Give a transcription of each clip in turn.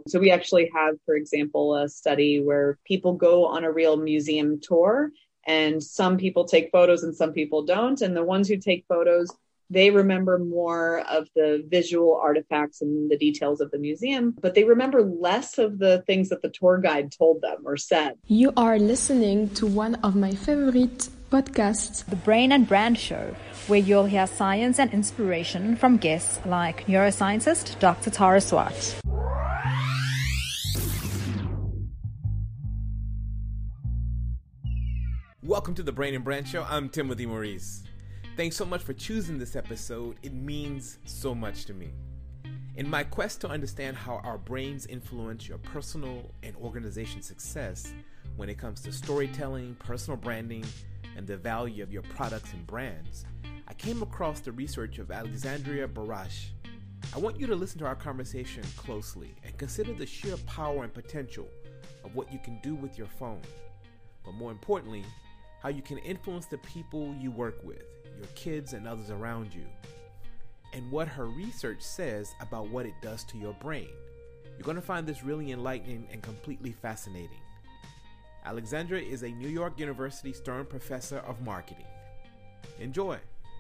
So we actually have, for example, a study where people go on a real museum tour, and some people take photos and some people don't. And the ones who take photos, they remember more of the visual artifacts and the details of the museum, but they remember less of the things that the tour guide told them or said. You are listening to one of my favorite podcasts, The Brain and Brand Show, where you'll hear science and inspiration from guests like neuroscientist Dr. Tara Swart. Welcome to The Brain and Brand Show. I'm Timothy Maurice. Thanks so much for choosing this episode. It means so much to me. In my quest to understand how our brains influence your personal and organization success when it comes to storytelling, personal branding, and the value of your products and brands, I came across the research of Alexandria Barash. I want you to listen to our conversation closely and consider the sheer power and potential of what you can do with your phone. But more importantly, how you can influence the people you work with, your kids and others around you, and what her research says about what it does to your brain. You're going to find this really enlightening and completely fascinating. Alexandra is a New York University Stern Professor of Marketing. Enjoy.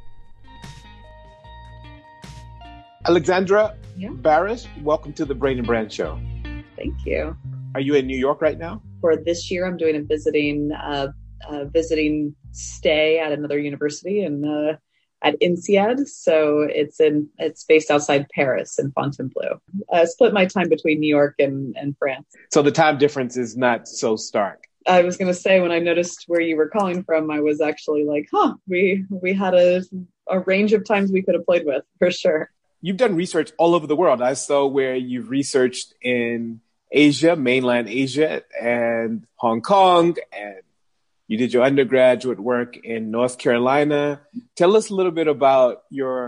Alexandra Barash, welcome to the Brain and Brand Show. Thank you. Are you in New York right now? For this year, I'm doing a visiting stay at another university at INSEAD. So it's based outside Paris in Fontainebleau. I split my time between New York and France. So the time difference is not so stark. I was going to say, when I noticed where you were calling from, I was actually like, we had a range of times we could have played with, for sure. You've done research all over the world. I saw where you've researched in Asia, mainland Asia, and Hong Kong, and you did your undergraduate work in North Carolina. Tell us a little bit about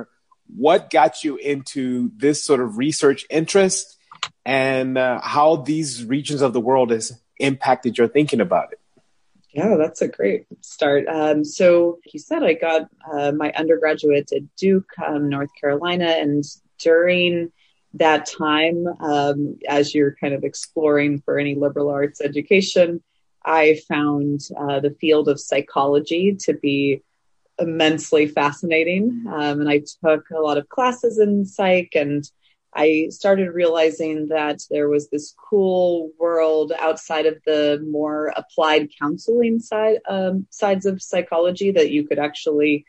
what got you into this sort of research interest and how these regions of the world has impacted your thinking about it. Yeah, that's a great start. So you said I got my undergraduate at Duke, North Carolina, and during that time, as you're kind of exploring for any liberal arts education, I found the field of psychology to be immensely fascinating. And I took a lot of classes in psych, and I started realizing that there was this cool world outside of the more applied counseling sides of psychology, that you could actually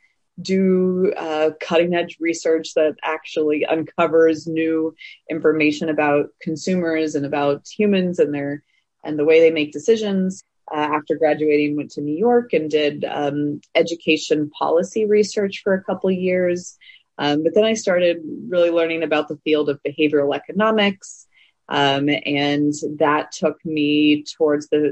do cutting edge research that actually uncovers new information about consumers and about humans and the way they make decisions. After graduating, went to New York and did education policy research for a couple of years. But then I started really learning about the field of behavioral economics. And that took me towards the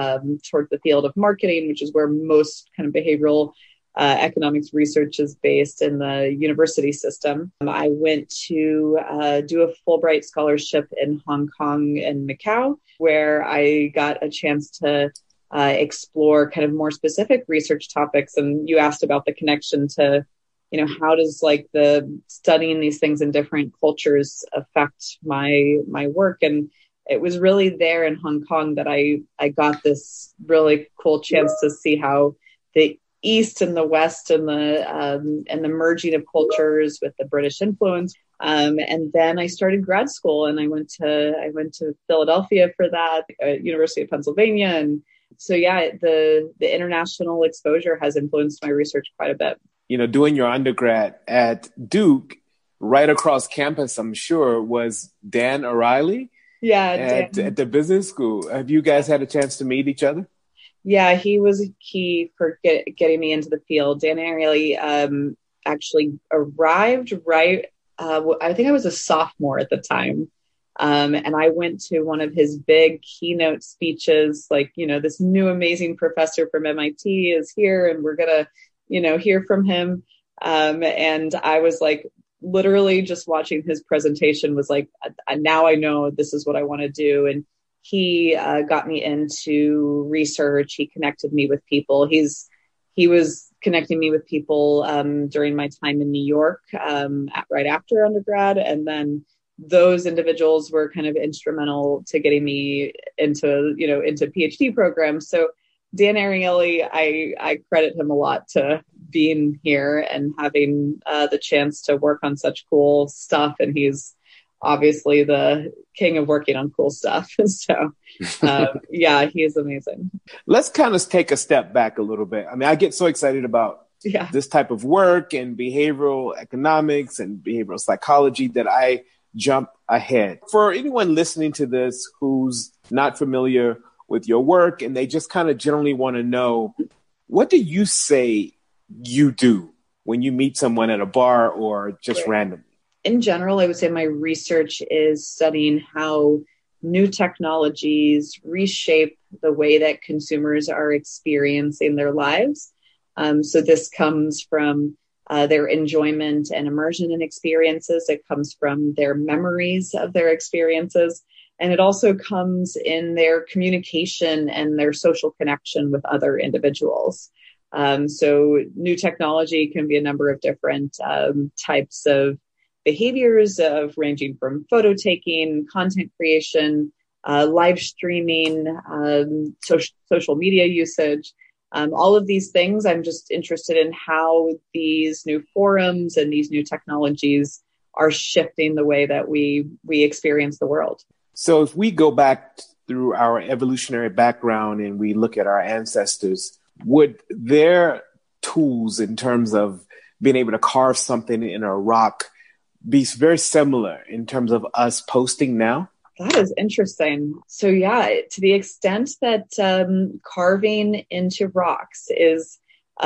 field of marketing, which is where most kind of behavioral economics research is based in the university system. I went to do a Fulbright scholarship in Hong Kong and Macau, where I got a chance to explore kind of more specific research topics. And you asked about the connection to, how does the studying these things in different cultures affect my work? And it was really there in Hong Kong that I got this really cool chance to see how the East and the West and the merging of cultures with the British influence. And then I started grad school, and I went to Philadelphia for that, University of Pennsylvania. And so, the international exposure has influenced my research quite a bit. Doing your undergrad at Duke, right across campus, I'm sure, was Dan Ariely. Yeah, at the business school. Have you guys had a chance to meet each other? Yeah, he was key for getting me into the field. Dan Ariely actually arrived right. I think I was a sophomore at the time. And I went to one of his big keynote speeches, this new amazing professor from MIT is here and we're going to, hear from him. And I was literally just watching his presentation was now I know this is what I want to do. And he got me into research. He connected me with people. He was connecting me with people during my time in New York right after undergrad. And then those individuals were kind of instrumental to getting me into PhD programs. So Dan Ariely, I credit him a lot to being here and having the chance to work on such cool stuff. And he's obviously the king of working on cool stuff. So yeah, he is amazing. Let's kind of take a step back a little bit. I mean, I get so excited about this type of work and behavioral economics and behavioral psychology that I jump ahead. For anyone listening to this who's not familiar with your work and they just kind of generally want to know, what do you say you do when you meet someone at a bar or just randomly? In general, I would say my research is studying how new technologies reshape the way that consumers are experiencing their lives. So this comes from their enjoyment and immersion in experiences. It comes from their memories of their experiences. And it also comes in their communication and their social connection with other individuals. So new technology can be a number of different types of behaviors, of ranging from photo taking, content creation, live streaming, social media usage. All of these things, I'm just interested in how these new forums and these new technologies are shifting the way that we experience the world. So if we go back through our evolutionary background and we look at our ancestors, would their tools in terms of being able to carve something in a rock be very similar in terms of us posting now? That is interesting. So yeah, to the extent that carving into rocks is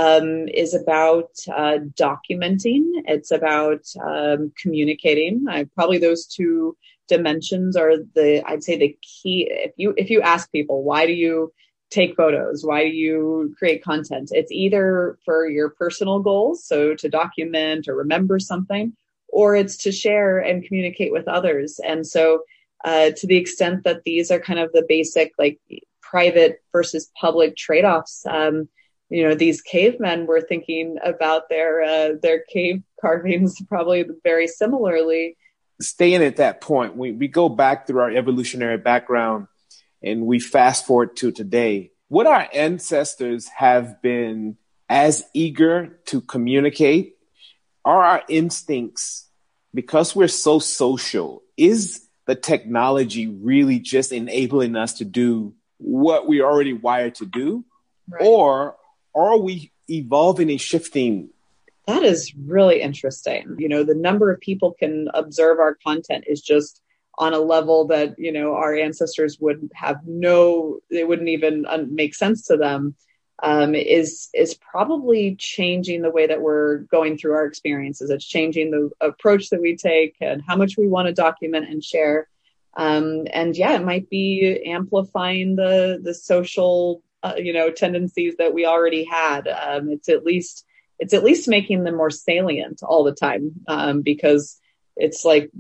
about documenting, it's about communicating. Probably those two dimensions are I'd say the key. If you ask people, why do you take photos? Why do you create content? It's either for your personal goals, so to document or remember something, or it's to share and communicate with others. And so to the extent that these are kind of the basic, like private versus public trade-offs, these cavemen were thinking about their cave carvings probably very similarly. Staying at that point, we go back through our evolutionary background and we fast forward to today. Would our ancestors have been as eager to communicate? Are our instincts, because we're so social, is the technology really just enabling us to do what we're already wired to do? Right. Or are we evolving and shifting? That is really interesting. The number of people can observe our content is just on a level that, our ancestors would have it wouldn't even make sense to them, is probably changing the way that we're going through our experiences. It's changing the approach that we take and how much we want to document and share. And yeah, it might be amplifying the social, tendencies that we already had. It's at least making them more salient all the time, because it's like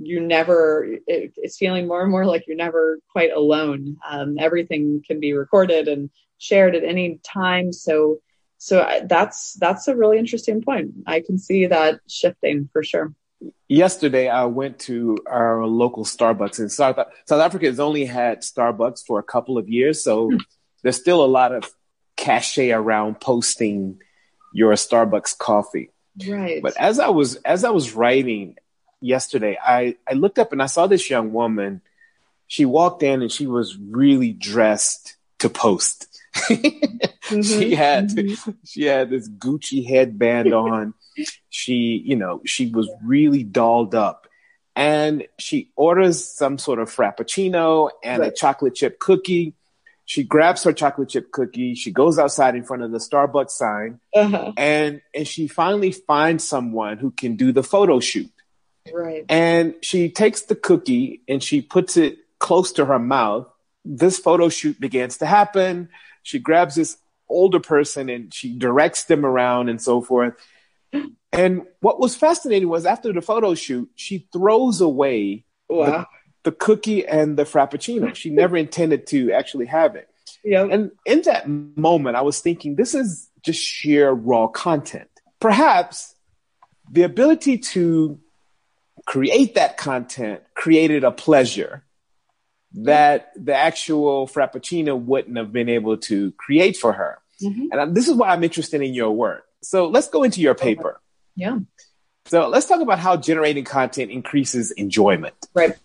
it's feeling more and more like you're never quite alone. Everything can be recorded and shared at any time. So that's a really interesting point. I can see that shifting for sure. Yesterday, I went to our local Starbucks in South Africa. Has only had Starbucks for a couple of years, so there's still a lot of cachet around posting your Starbucks coffee. Right. But as I was writing yesterday, I looked up and I saw this young woman. She walked in and she was really dressed to post. Mm-hmm. She had this Gucci headband on. She was really dolled up, and she orders some sort of frappuccino and a chocolate chip cookie. She grabs her chocolate chip cookie. She goes outside in front of the Starbucks sign, and she finally finds someone who can do the photo shoot. Right. And she takes the cookie and she puts it close to her mouth. This photo shoot begins to happen. She grabs this older person and she directs them around and so forth. And what was fascinating was after the photo shoot, she throws away the cookie and the frappuccino. She never intended to actually have it. Yep. And in that moment, I was thinking, this is just sheer raw content. Perhaps the ability to create that content created a pleasure that the actual Frappuccino wouldn't have been able to create for her. Mm-hmm. And this is why I'm interested in your work. So let's go into your paper. Yeah. So let's talk about how generating content increases enjoyment. Right.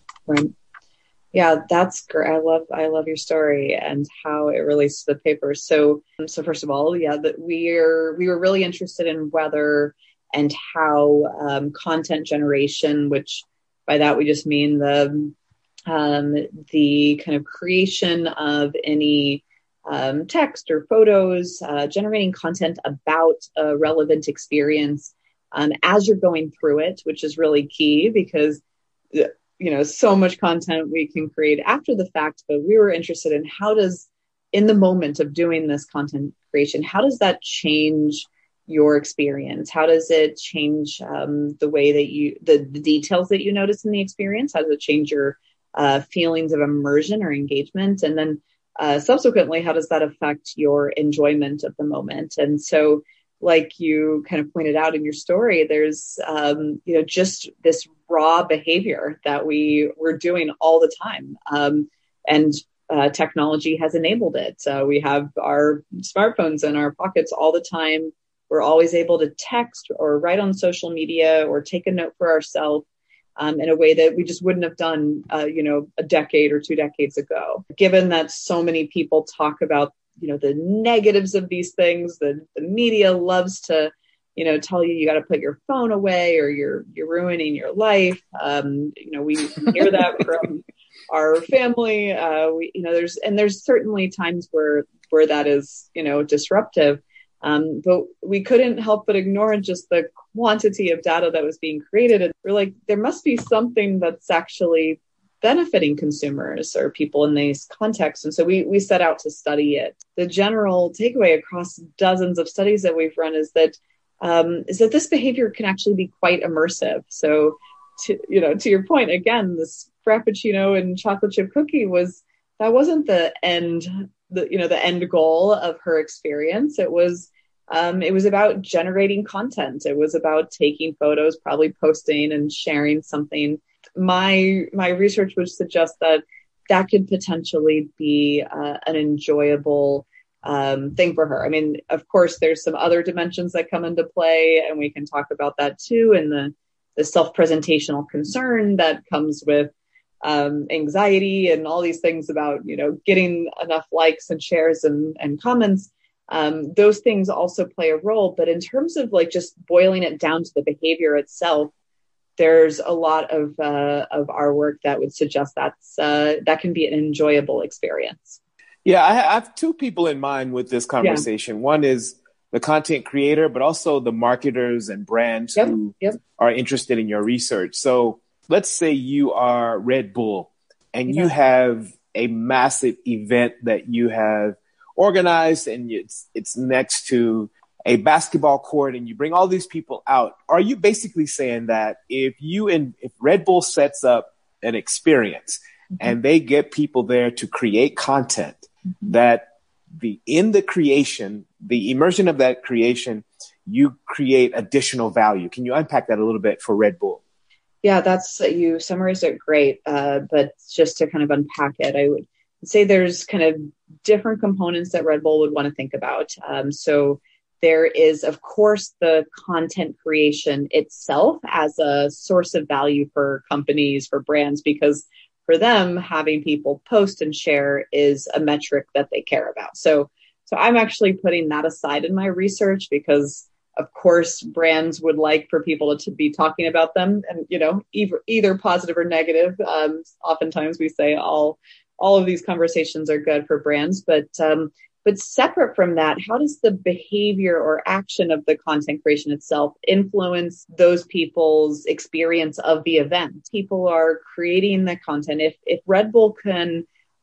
Yeah, that's great. I love your story and how it relates to the paper. So first of all, that we were really interested in whether and how content generation, which by that we just mean the kind of creation of any text or photos, generating content about a relevant experience as you're going through it, which is really key because so much content we can create after the fact, but we were interested in how does, in the moment of doing this content creation, how does that change your experience? How does it change the way that the details that you notice in the experience? How does it change your feelings of immersion or engagement? And then subsequently, how does that affect your enjoyment of the moment? And so, like you kind of pointed out in your story, there's, just this raw behavior that we're doing all the time. And technology has enabled it. We have our smartphones in our pockets all the time. We're always able to text or write on social media or take a note for ourselves in a way that we just wouldn't have done, a decade or 2 decades ago. Given that so many people talk about the negatives of these things, the media loves to, tell you got to put your phone away or you're ruining your life. We hear that from our family. There's certainly times where that is, disruptive. But we couldn't help but ignore just the quantity of data that was being created. And we're like, there must be something that's actually benefiting consumers or people in these contexts. And so we set out to study it. The general takeaway across dozens of studies that we've run is that this behavior can actually be quite immersive. So to your point, again, this Frappuccino and chocolate chip cookie wasn't the end, the end goal of her experience. It was about generating content. It was about taking photos, probably posting and sharing something. My research would suggest that could potentially be an enjoyable thing for her. I mean, of course, there's some other dimensions that come into play, and we can talk about that too. And the self-presentational concern that comes with anxiety and all these things about, getting enough likes and shares and comments. Those things also play a role. But in terms of just boiling it down to the behavior itself, there's a lot of our work that would suggest that can be an enjoyable experience. Yeah, I have 2 people in mind with this conversation. Yeah. One is the content creator, but also the marketers and brands who are interested in your research. So let's say you are Red Bull and you have a massive event that you have organized and it's next to a basketball court and you bring all these people out. Are you basically saying that if Red Bull sets up an experience and they get people there to create content, that in the creation, the immersion of that creation, you create additional value? Can you unpack that a little bit for Red Bull? Yeah, you summarized it great. But just to kind of unpack it, I would say there's kind of different components that Red Bull would want to think about. So there is, of course, the content creation itself as a source of value for companies, for brands, because for them, having people post and share is a metric that they care about. So I'm actually putting that aside in my research because, of course, brands would like for people to be talking about them and, either positive or negative. Oftentimes we say all of these conversations are good for brands, but separate from that, how does the behavior or action of the content creation itself influence those people's experience of the event? People are creating the content. If Red Bull can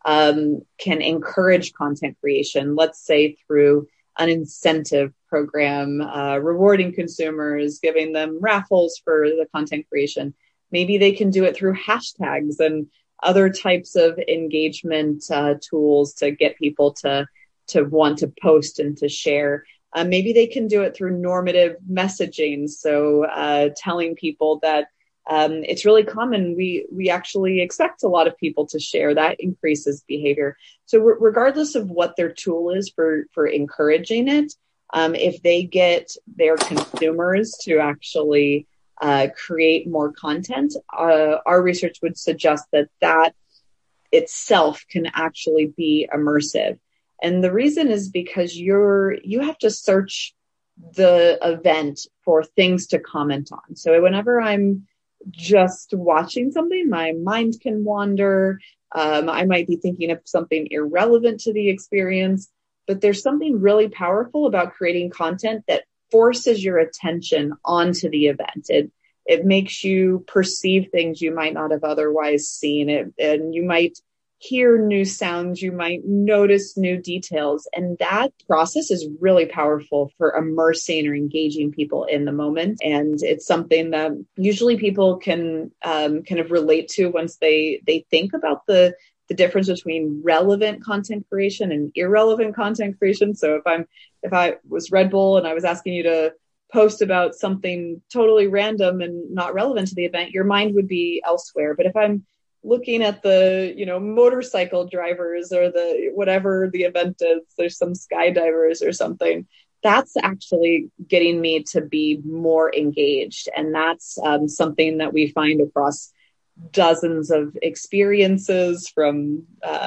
encourage content creation, let's say through an incentive program, rewarding consumers, giving them raffles for the content creation, maybe they can do it through hashtags and other types of engagement tools to get people to want to post and to share. Maybe they can do it through normative messaging. So telling people that it's really common. We actually expect a lot of people to share. That increases behavior. So regardless of what their tool is for encouraging it, if they get their consumers to actually create more content, our research would suggest that itself can actually be immersive. And the reason is because you have to search the event for things to comment on. So whenever I'm just watching something, my mind can wander. I might be thinking of something irrelevant to the experience, but there's something really powerful about creating content that forces your attention onto the event. It makes you perceive things you might not have otherwise seen it, and you might hear new sounds, you might notice new details. And that process is really powerful for immersing or engaging people in the moment. And it's something that usually people can kind of relate to once they think about the difference between relevant content creation and irrelevant content creation. So if I was Red Bull and I was asking you to post about something totally random and not relevant to the event, your mind would be elsewhere. But if I'm looking at the, motorcycle drivers or the, whatever the event is, there's some skydivers or something, that's actually getting me to be more engaged. And that's something that we find across dozens of experiences, from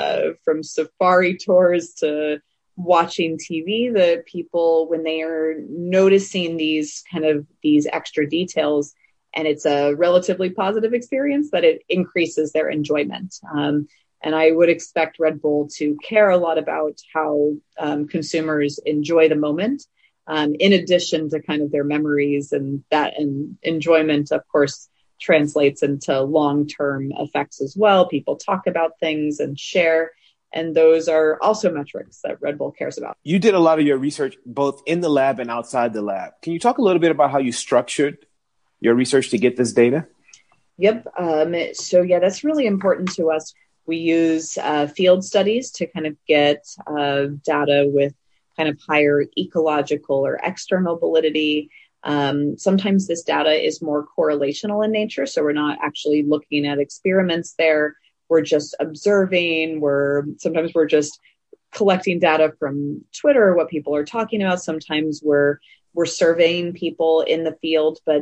safari tours to watching TV, that people, when they are noticing these extra details, and it's a relatively positive experience, that it increases their enjoyment. And I would expect Red Bull to care a lot about how consumers enjoy the moment, in addition to kind of their memories, and enjoyment, of course, translates into long-term effects as well. People talk about things and share, and those are also metrics that Red Bull cares about. You did a lot of your research both in the lab and outside the lab. Can you talk a little bit about how you structured your research to get this data? Yep. So yeah, that's really important to us. We use field studies to kind of get data with kind of higher ecological or external validity. Sometimes this data is more correlational in nature, so we're not actually looking at experiments there. We're just observing. Sometimes we're just collecting data from Twitter, what people are talking about. Sometimes we're surveying people in the field, but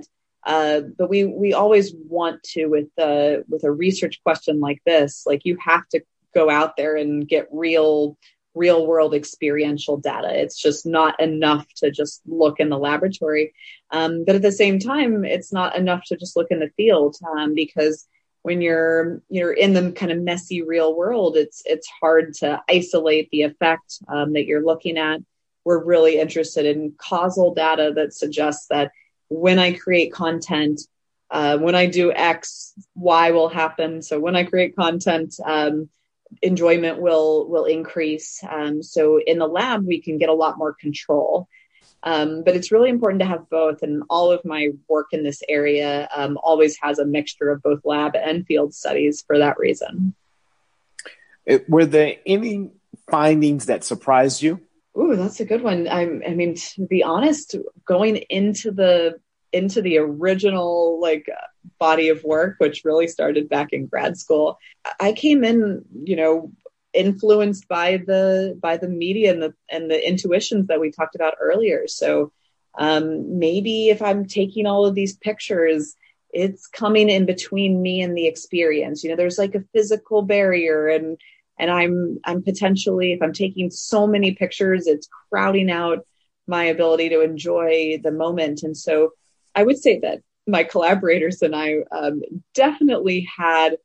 we always want to, with a research question like this, like, you have to go out there and get real world experiential data. It's just not enough to just look in the laboratory. But at the same time, it's not enough to just look in the field, because when you're in the kind of messy real world, it's hard to isolate the effect that you're looking at. We're really interested in causal data that suggests that when I create content, when I do X, Y will happen. So when I create content, enjoyment will increase. So in the lab, we can get a lot more control. But it's really important to have both. And all of my work in this area always has a mixture of both lab and field studies for that reason. Were there any findings that surprised you? Ooh, that's a good one. I mean, to be honest, going into the original body of work, which really started back in grad school, I came in, influenced by the media and the intuitions that we talked about earlier. So maybe if I'm taking all of these pictures, it's coming in between me and the experience. There's like a physical barrier, and I'm potentially, if I'm taking so many pictures, it's crowding out my ability to enjoy the moment. And so I would say that my collaborators and I definitely had,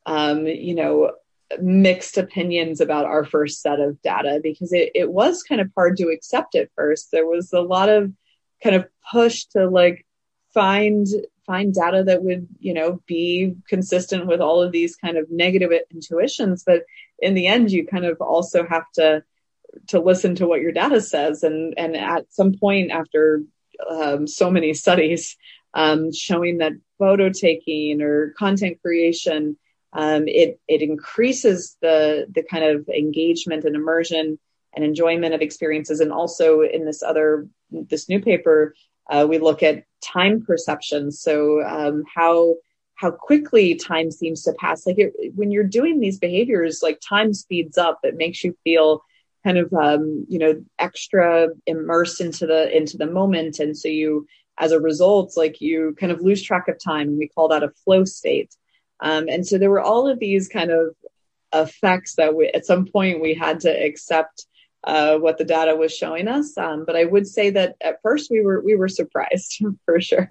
mixed opinions about our first set of data, because it was kind of hard to accept at first. There was a lot of kind of push to find data that would, be consistent with all of these kind of negative intuitions. But in the end, you kind of also have to listen to what your data says. And at some point, after so many studies showing that photo taking or content creation, it increases the kind of engagement and immersion and enjoyment of experiences. And also in this new paper, we look at time perception. So how how quickly time seems to pass. Like when you're doing these behaviors, like time speeds up. It makes you feel kind of, extra immersed into the moment. And so you, as a result, like you kind of lose track of time. We call that a flow state. And so there were all of these kind of effects that at some point we had to accept what the data was showing us. But I would say that at first we were surprised for sure.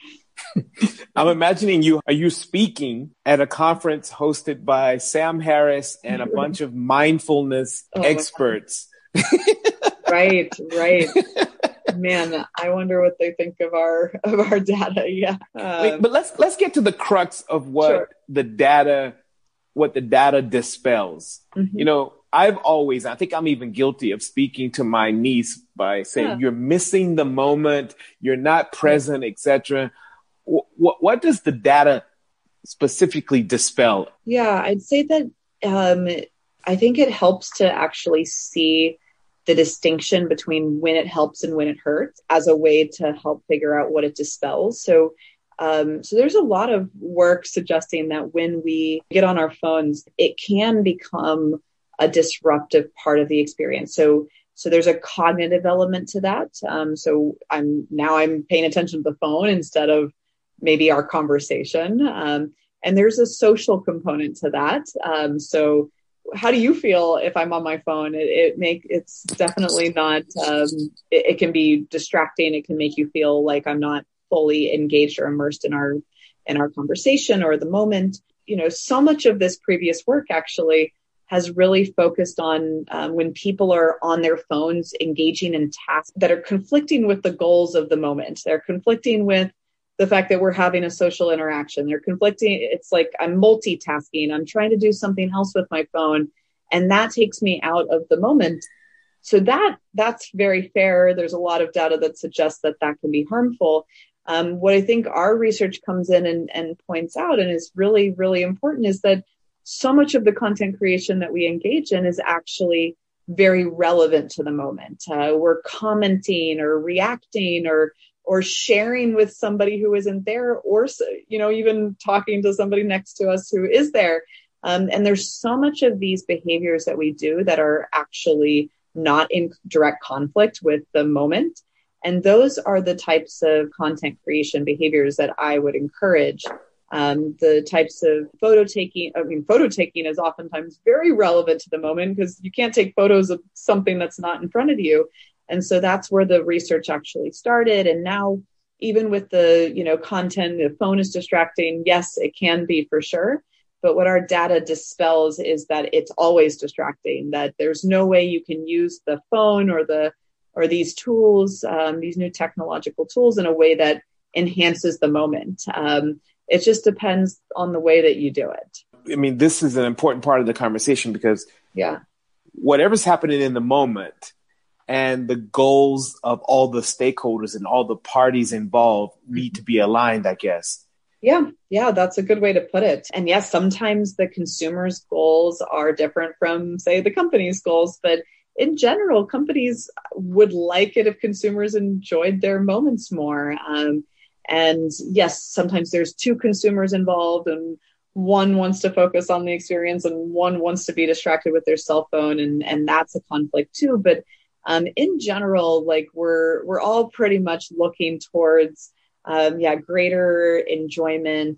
I'm imagining you. Are you speaking at a conference hosted by Sam Harris and a bunch of mindfulness experts? Right. Man, I wonder what they think of our data. Yeah. But let's get to the crux of what the data dispels. Mm-hmm. I think I'm even guilty of speaking to my niece by saying, you're missing the moment, you're not present, etc. What does the data specifically dispel? Yeah, I'd say that I think it helps to actually see the distinction between when it helps and when it hurts as a way to help figure out what it dispels. So there's a lot of work suggesting that when we get on our phones, it can become a disruptive part of the experience. So there's a cognitive element to that. So I'm paying attention to the phone instead of maybe our conversation. And there's a social component to that. So how do you feel if I'm on my phone? It's definitely not, it can be distracting. It can make you feel like I'm not fully engaged or immersed in our conversation or the moment. So much of this previous work actually has really focused on when people are on their phones engaging in tasks that are conflicting with the goals of the moment. They're conflicting with the fact that we're having a social interaction. They're conflicting. It's like I'm multitasking. I'm trying to do something else with my phone, and that takes me out of the moment. So that's very fair. There's a lot of data that suggests that can be harmful. What I think our research comes in and points out and is really, really important is that so much of the content creation that we engage in is actually very relevant to the moment. We're commenting or reacting or sharing with somebody who isn't there, or, even talking to somebody next to us who is there. And there's so much of these behaviors that we do that are actually not in direct conflict with the moment. And those are the types of content creation behaviors that I would encourage. The types of photo taking is oftentimes very relevant to the moment because you can't take photos of something that's not in front of you. And so that's where the research actually started. And now even with the, content, the phone is distracting. Yes, it can be for sure. But what our data dispels is that it's always distracting, that there's no way you can use the phone or these tools, these new technological tools in a way that enhances the moment. It just depends on the way that you do it. I mean, this is an important part of the conversation because whatever's happening in the moment and the goals of all the stakeholders and all the parties involved need to be aligned, I guess. Yeah, that's a good way to put it. And yes, sometimes the consumer's goals are different from, say, the company's goals. But in general, companies would like it if consumers enjoyed their moments more. And yes, sometimes there's two consumers involved and one wants to focus on the experience and one wants to be distracted with their cell phone. And that's a conflict too. But in general, like we're all pretty much looking towards greater enjoyment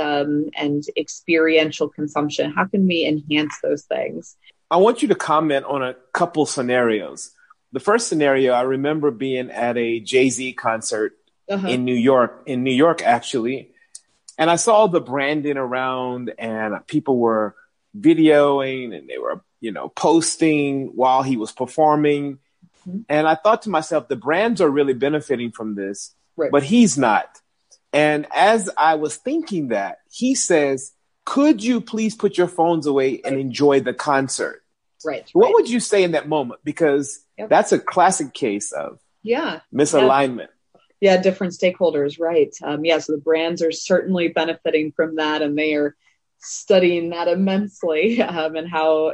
and experiential consumption. How can we enhance those things? I want you to comment on a couple scenarios. The first scenario, I remember being at a Jay-Z concert in New York, actually. And I saw the branding around and people were videoing and they were, posting while he was performing. Mm-hmm. And I thought to myself, the brands are really benefiting from this, but he's not. And as I was thinking that, he says, could you please put your phones away and enjoy the concert? What would you say in that moment? Because that's a classic case of misalignment. Yeah, different stakeholders, right. So the brands are certainly benefiting from that, and they are studying that immensely and how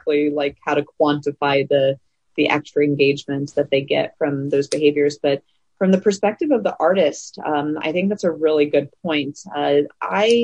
to quantify the extra engagement that they get from those behaviors. But from the perspective of the artist, I think that's a really good point. I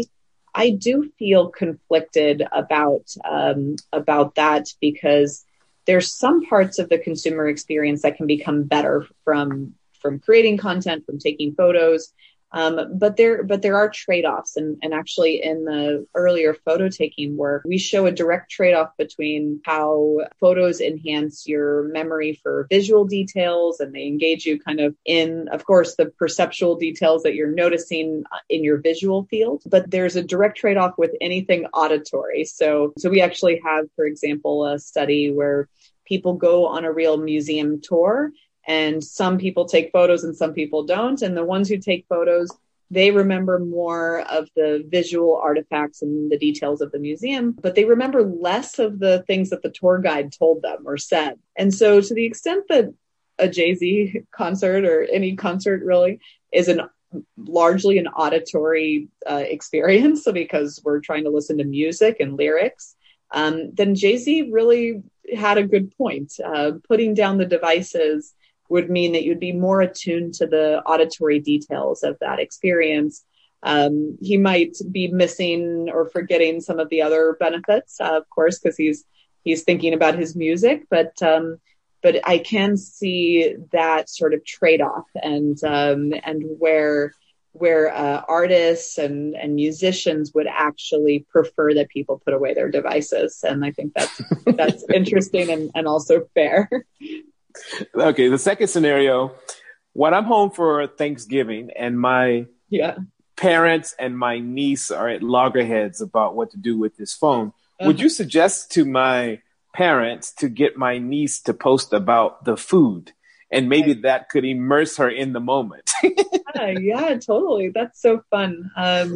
I do feel conflicted about that, because there's some parts of the consumer experience that can become better from creating content, from taking photos. But there are trade-offs, and actually in the earlier photo taking work, we show a direct trade-off between how photos enhance your memory for visual details, and they engage you kind of in, of course, the perceptual details that you're noticing in your visual field. But there's a direct trade-off with anything auditory. So we actually have, for example, a study where people go on a real museum tour, and some people take photos and some people don't. And the ones who take photos, they remember more of the visual artifacts and the details of the museum, but they remember less of the things that the tour guide told them or said. And so to the extent that a Jay-Z concert, or any concert really, is largely an auditory experience, because we're trying to listen to music and lyrics, then Jay-Z really had a good point. Putting down the devices would mean that you'd be more attuned to the auditory details of that experience. He might be missing or forgetting some of the other benefits, of course, because he's thinking about his music, but I can see that sort of trade-off, and where artists and musicians would actually prefer that people put away their devices. And I think that's interesting and also fair. Okay, the second scenario, when I'm home for Thanksgiving and my parents and my niece are at loggerheads about what to do with this phone, would you suggest to my parents to get my niece to post about the food? And maybe that could immerse her in the moment. Yeah, totally. That's so fun.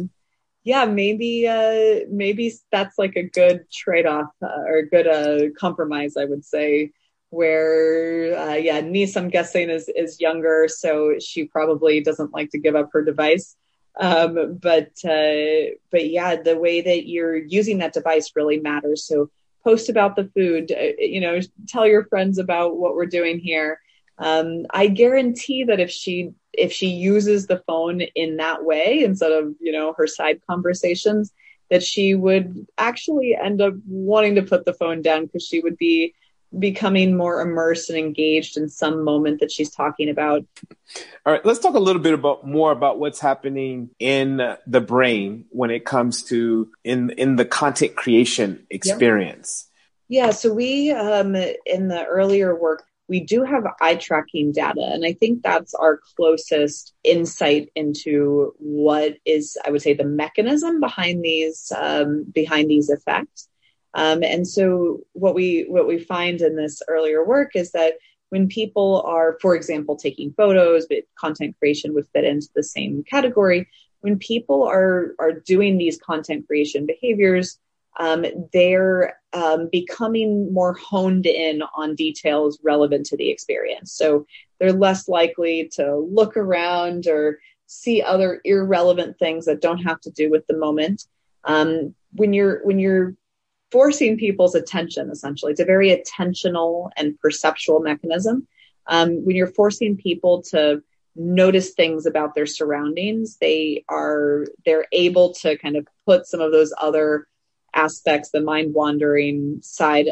Maybe that's like a good trade-off, or a good compromise, I would say, where, niece, I'm guessing, is younger, so she probably doesn't like to give up her device. But yeah, the way that you're using that device really matters. So post about the food, tell your friends about what we're doing here. I guarantee that if she uses the phone in that way, instead of, her side conversations, that she would actually end up wanting to put the phone down, because she would be becoming more immersed and engaged in some moment that she's talking about. All right, let's talk a little bit more about what's happening in the brain when it comes to in the content creation experience. Yeah, so we, in the earlier work, we do have eye tracking data, and I think that's our closest insight into what is, I would say, the mechanism behind these effects. And so what we find in this earlier work is that when people are, for example, taking photos, but content creation would fit into the same category. When people are doing these content creation behaviors, they're becoming more honed in on details relevant to the experience. So they're less likely to look around or see other irrelevant things that don't have to do with the moment. When you're forcing people's attention, essentially, it's a very attentional and perceptual mechanism. When you're forcing people to notice things about their surroundings, they're able to kind of put some of those other aspects, the mind wandering side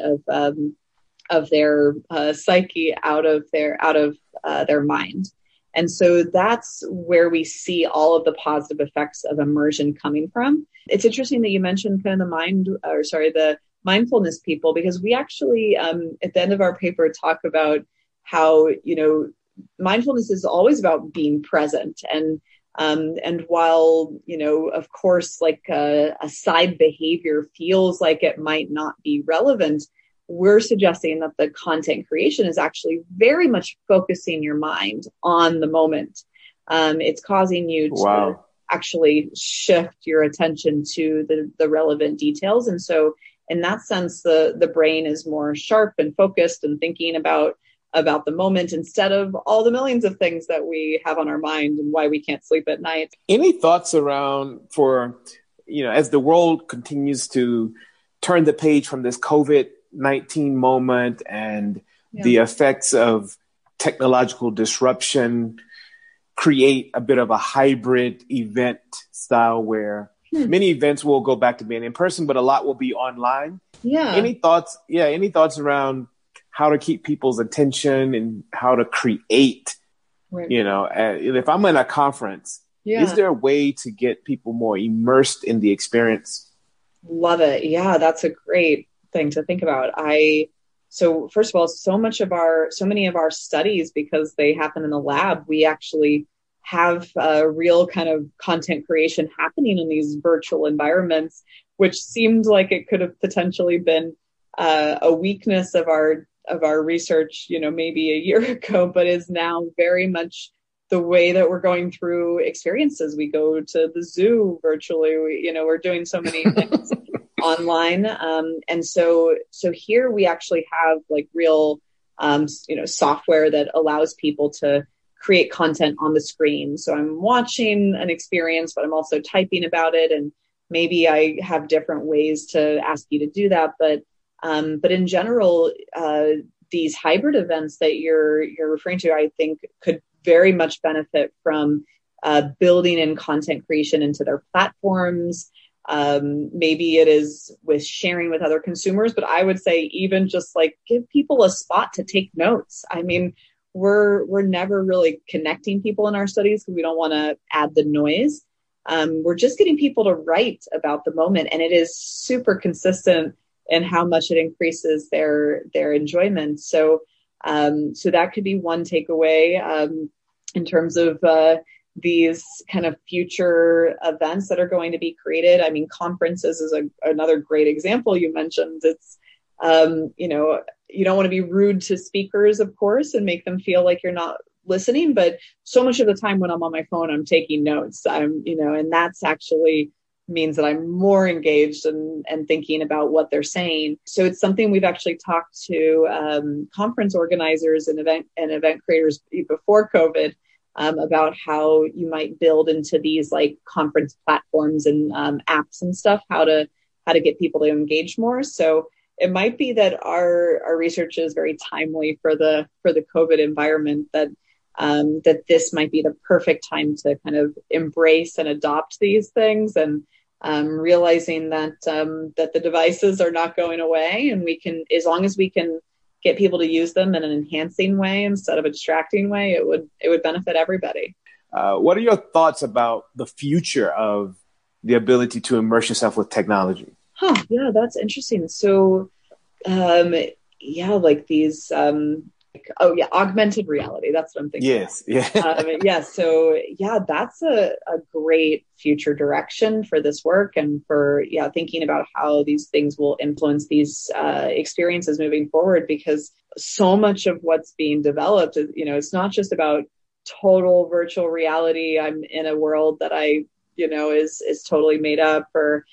of their psyche out of their mind. And so that's where we see all of the positive effects of immersion coming from. It's interesting that you mentioned kind of the mindfulness people, because we actually, at the end of our paper, talk about how, mindfulness is always about being present. And while, of course, like a side behavior feels like it might not be relevant, we're suggesting that the content creation is actually very much focusing your mind on the moment. It's causing you to actually shift your attention to the relevant details. And so in that sense, the brain is more sharp and focused and thinking about the moment, instead of all the millions of things that we have on our mind and why we can't sleep at night. Any thoughts around as the world continues to turn the page from this COVID-19 moment and the effects of technological disruption, create a bit of a hybrid event style where Many events will go back to being in person, but a lot will be online. Yeah. Any thoughts? Yeah. Any thoughts around how to keep people's attention and how to create, Right. If I'm in a conference, is there a way to get people more immersed in the experience? Love it. Yeah, that's a great thing to think about. So first of all, so many of our studies, because they happen in the lab, we actually have real kind of content creation happening in these virtual environments, which seemed like it could have potentially been a weakness of our research, maybe a year ago, but is now very much the way that we're going through experiences. We go to the zoo virtually. We're doing so many things online. And so here we actually have like real, software that allows people to create content on the screen. So I'm watching an experience, but I'm also typing about it. And maybe I have different ways to ask you to do that. But in general, these hybrid events that you're referring to, I think could very much benefit from building in content creation into their platforms. Maybe it is with sharing with other consumers, but I would say even just like give people a spot to take notes. I mean, we're never really connecting people in our studies because we don't want to add the noise. We're just getting people to write about the moment, and it is super consistent in how much it increases their enjoyment. So that could be one takeaway in terms of these kind of future events that are going to be created. I mean, conferences is another great example you mentioned. It's, you don't want to be rude to speakers, of course, and make them feel like you're not listening. But so much of the time when I'm on my phone, I'm taking notes. And that's actually means that I'm more engaged and thinking about what they're saying. So it's something we've actually talked to conference organizers and event creators before COVID about how you might build into these like conference platforms and apps and stuff, how to get people to engage more. So it might be that our research is very timely for the COVID environment, that this might be the perfect time to kind of embrace and adopt these things, and realizing that the devices are not going away, and we can, as long as we can get people to use them in an enhancing way instead of a distracting way, it would benefit everybody. What are your thoughts about the future of the ability to immerse yourself with technology? Yeah, that's interesting. So, like these, augmented reality. That's what I'm thinking. Yes. Yeah. So that's a great future direction for this work, and for, thinking about how these things will influence these experiences moving forward, because so much of what's being developed is, it's not just about total virtual reality. I'm in a world that I, is totally made up, or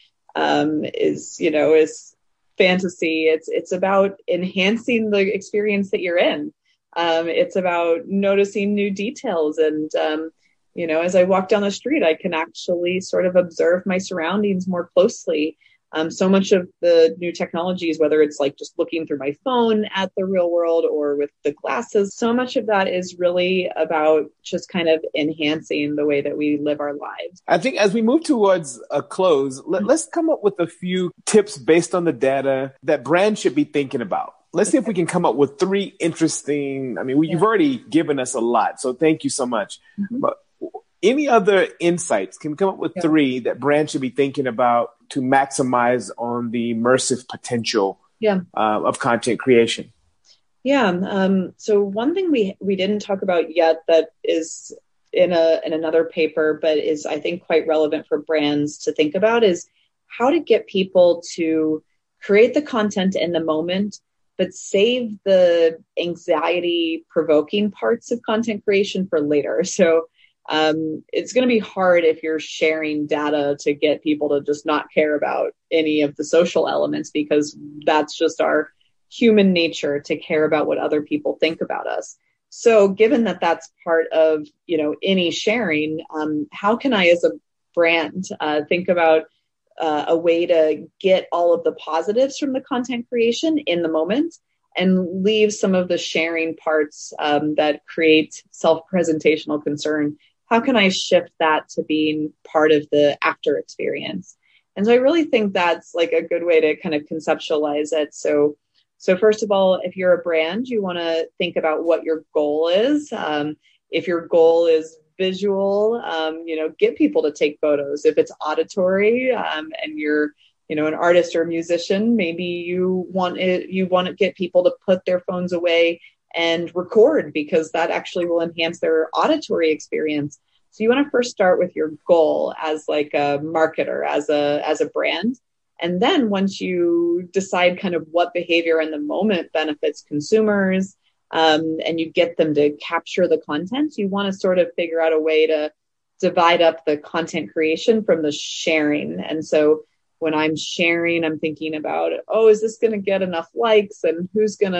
is fantasy. It's about enhancing the experience that you're in. It's about noticing new details. And, as I walk down the street, I can actually sort of observe my surroundings more closely. So much of the new technologies, whether it's like just looking through my phone at the real world or with the glasses, so much of that is really about just kind of enhancing the way that we live our lives. I think as we move towards a close, let's come up with a few tips based on the data that brands should be thinking about. Let's see if we can come up with three interesting, you've already given us a lot, so thank you so much. Mm-hmm. But any other insights? Can we come up with three that brands should be thinking about to maximize on the immersive potential of content creation? So one thing we didn't talk about yet that is in another paper, but is, I think, quite relevant for brands to think about, is how to get people to create the content in the moment, but save the anxiety provoking parts of content creation for later. So it's going to be hard if you're sharing data to get people to just not care about any of the social elements, because that's just our human nature to care about what other people think about us. So given that that's part of, any sharing, how can I as a brand think about a way to get all of the positives from the content creation in the moment and leave some of the sharing parts that create self-presentational concern how can I shift that to being part of the after experience? And so I really think that's like a good way to kind of conceptualize it. So first of all, if you're a brand, you want to think about what your goal is. If your goal is visual, get people to take photos. If it's auditory, and you're, an artist or a musician, maybe you want to get people to put their phones away and record, because that actually will enhance their auditory experience. So you want to first start with your goal as like a marketer, as a brand. And then once you decide kind of what behavior in the moment benefits consumers, and you get them to capture the content, you want to sort of figure out a way to divide up the content creation from the sharing. And so when I'm sharing, I'm thinking about, is this going to get enough likes, and who's going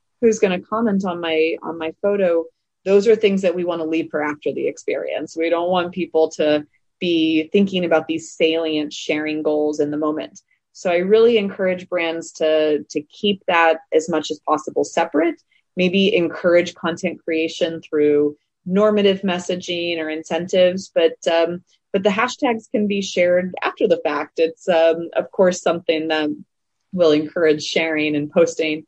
to comment on my photo? Those are things that we want to leave for after the experience. We don't want people to be thinking about these salient sharing goals in the moment. So I really encourage brands to keep that as much as possible separate, maybe encourage content creation through normative messaging or incentives, but the hashtags can be shared after the fact. It's, of course, something that will encourage sharing and posting.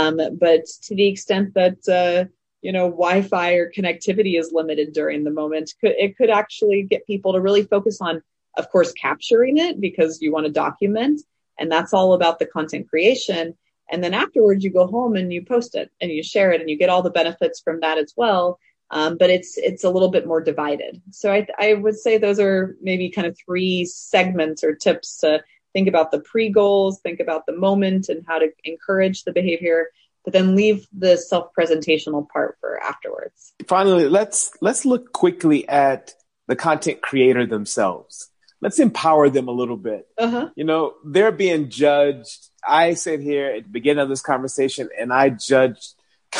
But to the extent that, Wi-Fi or connectivity is limited during the moment, it could actually get people to really focus on, of course, capturing it, because you want to document, and that's all about the content creation. And then afterwards you go home and you post it and you share it, and you get all the benefits from that as well. But it's a little bit more divided. So I would say those are maybe kind of 3 segments or tips to think about: the pre-goals, think about the moment and how to encourage the behavior, but then leave the self-presentational part for afterwards. Finally, let's look quickly at the content creator themselves. Let's empower them a little bit. Uh-huh. They're being judged. I sit here at the beginning of this conversation and I judged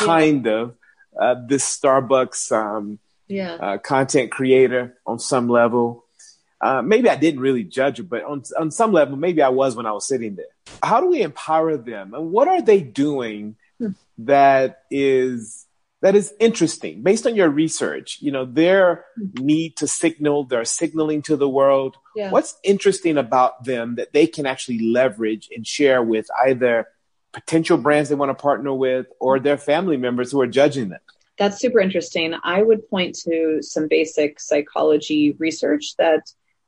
this Starbucks content creator on some level. Maybe I didn't really judge it, but on some level, maybe I was when I was sitting there. How do we empower them? And what are they doing that is interesting based on your research? Their need to signal, they're signaling to the world. Yeah. What's interesting about them that they can actually leverage and share with either potential brands they want to partner with or their family members who are judging them? That's super interesting. I would point to some basic psychology research that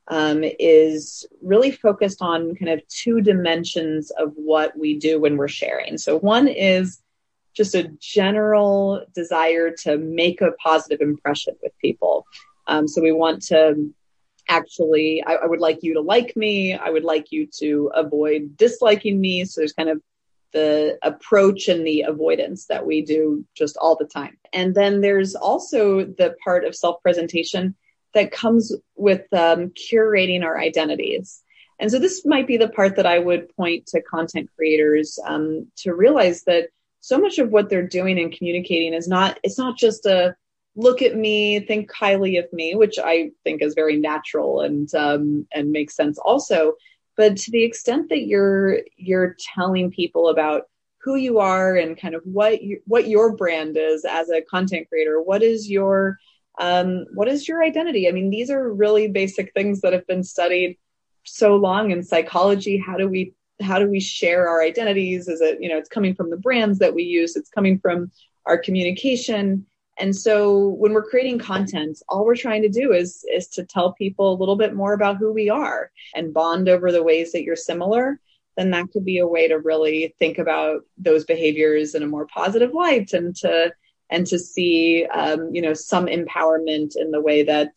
is really focused on kind of 2 dimensions of what we do when we're sharing. So one is just a general desire to make a positive impression with people. So we want to actually, I would like you to like me. I would like you to avoid disliking me. So there's kind of the approach and the avoidance that we do just all the time. And then there's also the part of self-presentation that comes with curating our identities. And so this might be the part that I would point to content creators to realize that so much of what they're doing and communicating it's not just a look at me, think highly of me, which I think is very natural and makes sense also. But to the extent that you're telling people about who you are and kind of what your brand is as a content creator, what is your identity? I mean, these are really basic things that have been studied so long in psychology. How do we share our identities? Is it, it's coming from the brands that we use, it's coming from our communication. And so when we're creating content, all we're trying to do is to tell people a little bit more about who we are and bond over the ways that you're similar. Then that could be a way to really think about those behaviors in a more positive light and to see, some empowerment in the way that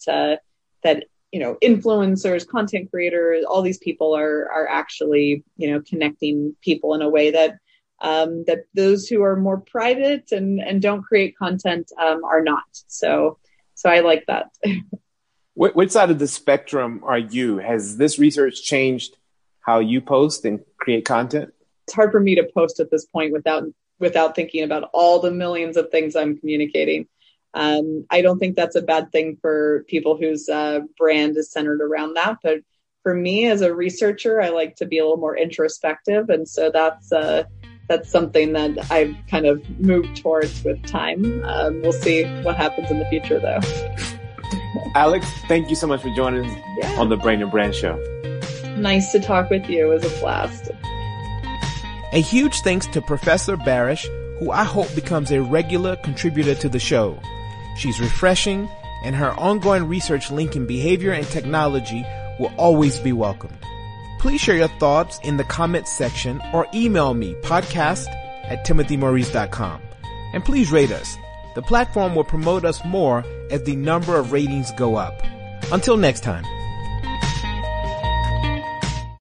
influencers, content creators, all these people are actually, connecting people in a way that those who are more private and don't create content are not. So I like that. Which side of the spectrum are you? Has this research changed how you post and create content? It's hard for me to post at this point without thinking about all the millions of things I'm communicating. I don't think that's a bad thing for people whose brand is centered around that. But for me as a researcher, I like to be a little more introspective. And so that's something that I've kind of moved towards with time. We'll see what happens in the future, though. Alex, thank you so much for joining us on the Brain and Brand Show. Nice to talk with you. It was a blast. A huge thanks to Professor Barish, who I hope becomes a regular contributor to the show. She's refreshing, and her ongoing research linking behavior and technology will always be welcomed. Please share your thoughts in the comments section or email me podcast@timothymaurice.com. And please rate us. The platform will promote us more as the number of ratings go up. Until next time.